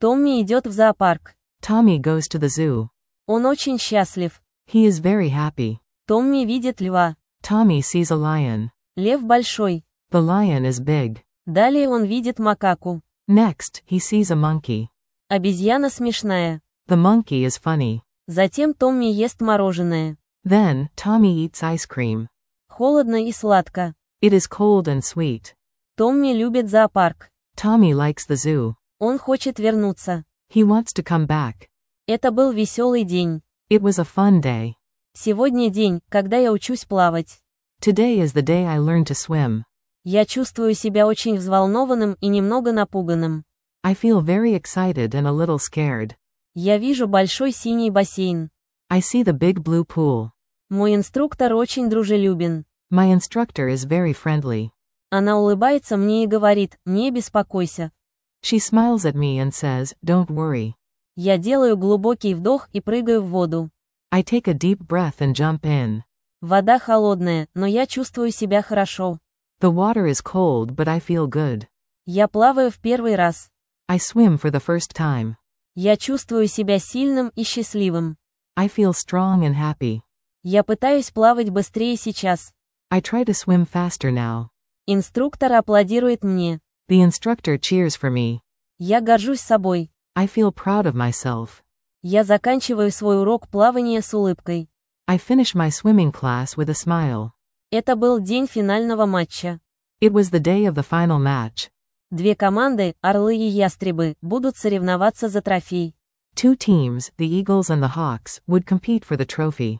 Томми идет в зоопарк. Tommy goes to the zoo. Он очень счастлив. He is very happy. Томми видит льва. Tommy sees a lion. Лев большой. The lion is big. Далее он видит макаку. Next, he sees a monkey. Обезьяна смешная. The monkey is funny. Затем Томми ест мороженое. Then, Tommy eats ice cream. Холодно и сладко. It is cold and sweet. Томми любит зоопарк. Tommy likes the zoo. Он хочет вернуться. He wants to come back. Это был веселый день. It was a fun day. Сегодня день, когда я учусь плавать. Today is the day I learned to swim. Я чувствую себя очень взволнованным и немного напуганным. I feel very excited and a little scared. Я вижу большой синий бассейн. I see the big blue pool. Мой инструктор очень дружелюбен. My instructor is very friendly. Она улыбается мне и говорит: «Не беспокойся». She smiles at me and says, "Don't worry." Я делаю глубокий вдох и прыгаю в воду. I take a deep breath and jump in. Вода холодная, но я чувствую себя хорошо. The water is cold, but I feel good. Я плаваю в первый раз. I swim for the first time. Я чувствую себя сильным и счастливым. I feel strong and happy. Я пытаюсь плавать быстрее сейчас. I try to swim faster now. Инструктор аплодирует мне. The instructor cheers for me. Я горжусь собой. I feel proud of myself. Я заканчиваю свой урок плавания с улыбкой. I finish my swimming class with a smile. Это был день финального матча. It was the day of the final match. Две команды, орлы и ястребы, будут соревноваться за трофей. Two teams, the Eagles and the Hawks, would compete for the trophy.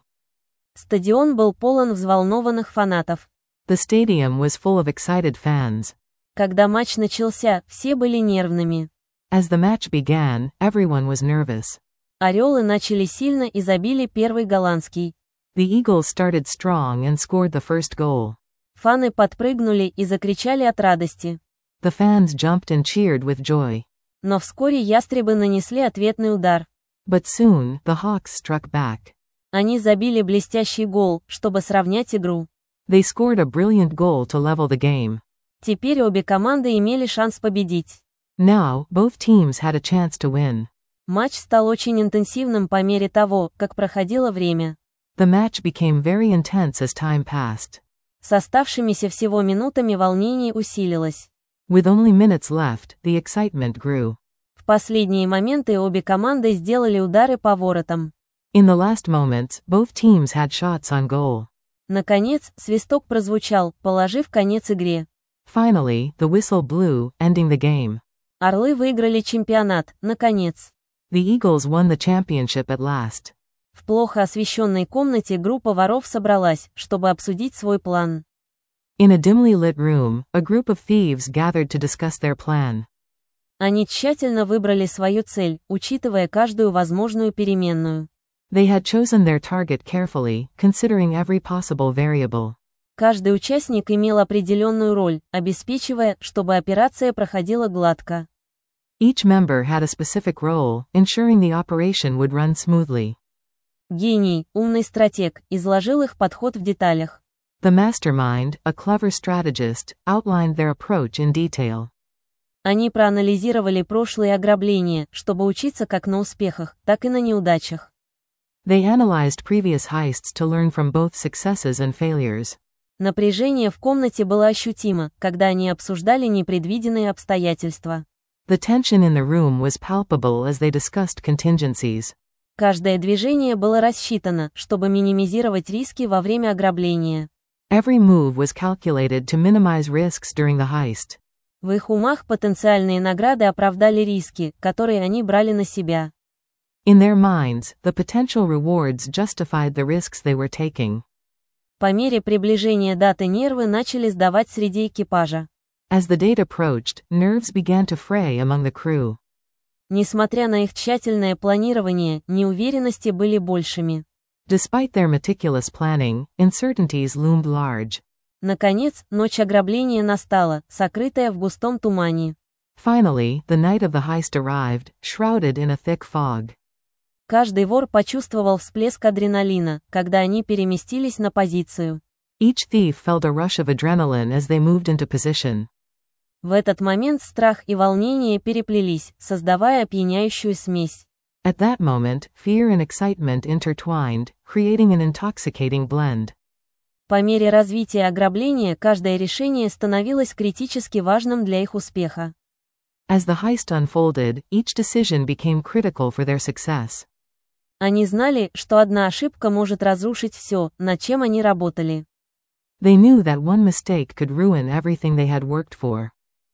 Стадион был полон взволнованных фанатов. The stadium was full of excited fans. Когда матч начался, все были нервными. As the match began, everyone was nervous. Орелы начали сильно и забили первый голландский. The Eagles started strong and scored the first goal. Фаны подпрыгнули и закричали от радости. The fans jumped and cheered with joy. Но вскоре ястребы нанесли ответный удар. But soon, the Hawks struck back. Они забили блестящий гол, чтобы сравнять игру. They scored a brilliant goal to level the game. Теперь обе команды имели шанс победить. Now, both teams had a chance to win. Матч стал очень интенсивным по мере того, как проходило время. The match became very intense as time passed. С оставшимися всего минутами волнение усилилось. With only minutes left, the excitement grew. В последние моменты обе команды сделали удары по воротам. In the last moments, both teams had shots on goal. Наконец, свисток прозвучал, положив конец игре. Finally, the whistle blew, ending the game. Орлы выиграли чемпионат, наконец. The Eagles won the championship at last. В плохо освещенной комнате группа воров собралась, чтобы обсудить свой план. In a dimly lit room, a group of thieves gathered to discuss their plan. Они тщательно выбрали свою цель, учитывая каждую возможную переменную. They had chosen their target carefully, considering every possible variable. Каждый участник имел определенную роль, обеспечивая, чтобы операция проходила гладко. Each member had a specific role, ensuring the operation would run smoothly. Гений, умный стратег, изложил их подход в деталях. The mastermind, a clever strategist, outlined their approach in detail. Они проанализировали прошлые ограбления, чтобы учиться как на успехах, так и на неудачах. They analyzed previous heists to learn from both successes and failures. Напряжение в комнате было ощутимо, когда они обсуждали непредвиденные обстоятельства. The tension in the room was palpable as they discussed contingencies. Каждое движение было рассчитано, чтобы минимизировать риски во время ограбления. Every move was calculated to minimize risks during the heist. В их умах потенциальные награды оправдали риски, которые они брали на себя. In their minds, the potential rewards justified the risks they were taking. По мере приближения даты нервы начали сдавать среди экипажа. As the date approached, nerves began to fray among the crew. Несмотря на их тщательное планирование, неуверенности были большими. Despite their meticulous planning, uncertainties loomed large. Наконец, ночь ограбления настала, сокрытая в густом тумане. Finally, the night of the heist arrived, shrouded in a thick fog. Каждый вор почувствовал всплеск адреналина, когда они переместились на позицию. Each thief felt a rush of adrenaline as they moved into position. В этот момент страх и волнение переплелись, создавая опьяняющую смесь. At that moment, fear and excitement intertwined, creating an intoxicating blend. По мере развития ограбления каждое решение становилось критически важным для их успеха. As the heist unfolded, each decision became critical for their success. Они знали, что одна ошибка может разрушить все, над чем они работали. They knew that one mistake could ruin everything they had worked for.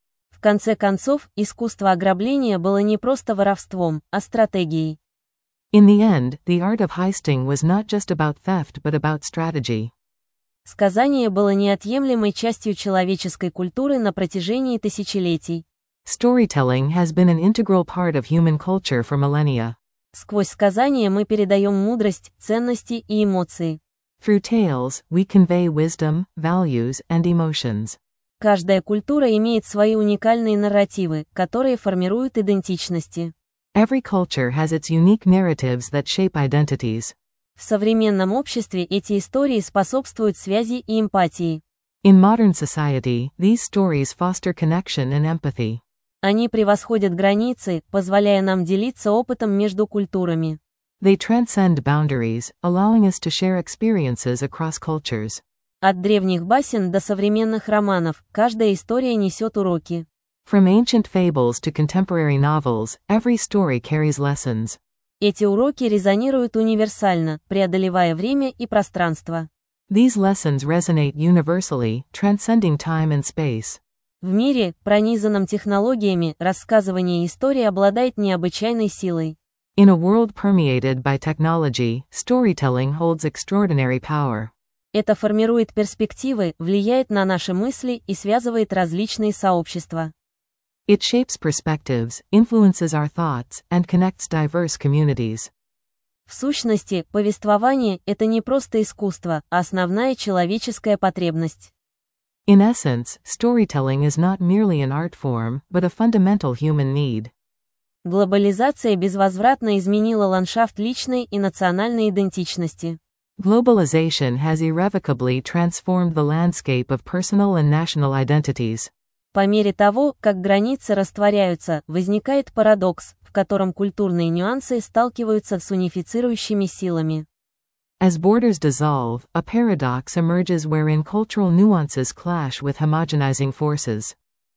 В конце концов, искусство ограбления было не просто воровством, а стратегией. In the end, the art of heisting was not just about theft but about strategy. Сказание было неотъемлемой частью человеческой культуры на протяжении тысячелетий. Storytelling has been an integral part of human culture for millennia. Сквозь сказания мы передаем мудрость, ценности и эмоции. Through tales, we convey wisdom, values, and emotions. Каждая культура имеет свои уникальные нарративы, которые формируют идентичности. Every culture has its unique narratives that shape identities. В современном обществе эти истории способствуют связи и эмпатии. In modern society, these stories foster connection and empathy. Они превосходят границы, позволяя нам делиться опытом между культурами. They transcend boundaries, allowing us to share experiences across cultures. От древних басен до современных романов, каждая история несет уроки. From ancient fables to contemporary novels, every story carries lessons. Эти уроки резонируют универсально, преодолевая время и пространство. These lessons resonate universally, transcending time and space. В мире, пронизанном технологиями, рассказывание истории обладает необычайной силой. In a world permeated by technology, storytelling holds extraordinary power. Это формирует перспективы, влияет на наши мысли и связывает различные сообщества. It shapes perspectives, influences our thoughts, and connects diverse communities. В сущности, повествование – это не просто искусство, а основная человеческая потребность. In essence, storytelling is not merely an art form, but a fundamental human need. Глобализация безвозвратно изменила ландшафт личной и национальной идентичности. Globalization has irrevocably transformed the landscape of personal and national identities. По мере того, как границы растворяются, возникает парадокс, в котором культурные нюансы сталкиваются с унифицирующими силами. As borders dissolve, a paradox emerges wherein cultural nuances clash with homogenizing forces.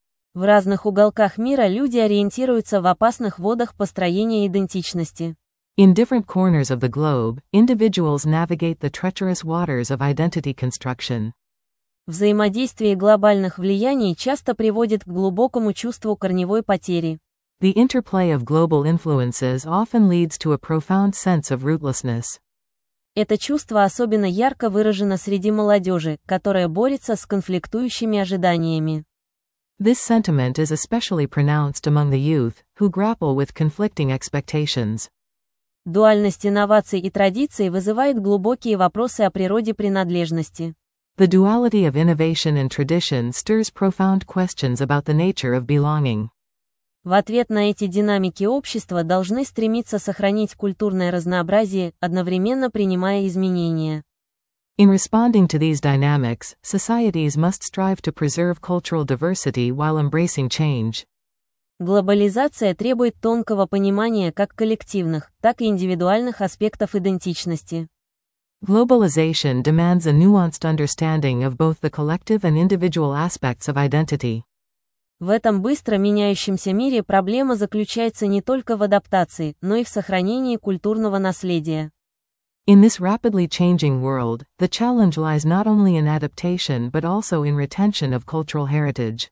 В разных уголках мира люди ориентируются в опасных водах построения идентичности. In different corners of the globe, individuals navigate the treacherous waters of identity construction. Взаимодействие глобальных влияний часто приводит к глубокому чувству корневой потери. The interplay of global influences often leads to a profound sense of rootlessness. Это чувство особенно ярко выражено среди молодежи, которая борется с конфликтующими ожиданиями. This sentiment is especially pronounced among the youth, who grapple with conflicting expectations. Дуальность инноваций и традиций вызывает глубокие вопросы о природе принадлежности. The duality of innovation and tradition stirs profound questions about the nature of belonging. В ответ на эти динамики общества должны стремиться сохранить культурное разнообразие, одновременно принимая изменения. In responding to these dynamics, societies must strive to preserve cultural diversity while embracing change. Глобализация требует тонкого понимания как коллективных, так и индивидуальных аспектов идентичности. Globalization demands a nuanced understanding of both the collective and individual aspects of identity. В этом быстро меняющемся мире проблема заключается не только в адаптации, но и в сохранении культурного наследия. In this rapidly changing world, the challenge lies not only in adaptation but also in retention of cultural heritage.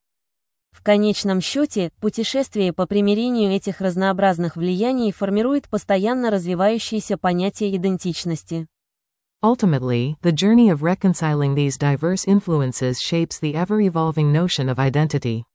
В конечном счете, путешествие по примирению этих разнообразных влияний формирует постоянно развивающееся понятие идентичности. Ultimately, the journey of reconciling these diverse influences shapes the ever-evolving notion of identity.